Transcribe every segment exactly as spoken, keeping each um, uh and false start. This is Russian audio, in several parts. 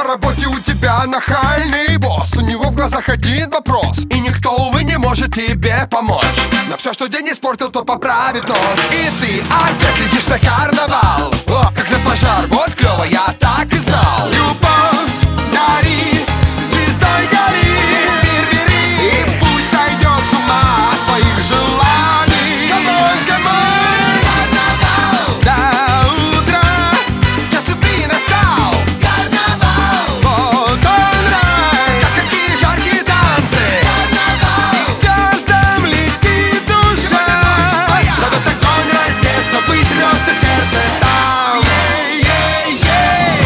На работе у тебя нахальный босс, у него в глазах один вопрос, и никто, увы, не может тебе помочь. Но все, что день испортил, то поправит ночь. И ты опять летишь на карнавал, о, как на пожар, вот клево, я так и знал. Любовь дари, звездой гори, мир бери, и пусть сойдет с ума от твоих желаний. Камон, камон, карнавал, до утра, час любви настал. Карнавал, вот он рай, как какие жаркие танцы. Карнавал, и к звездам летит душа, зовет огонь раздеться, быть рвется сердце там. Ей-ей-ей,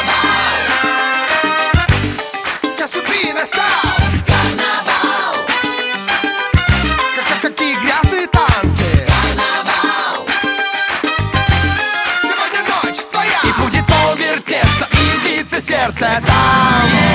час любви настал. Карнавал, как какие грязные танцы. Карнавал, сегодня ночь твоя, и будет пол вертеться, и биться сердце там.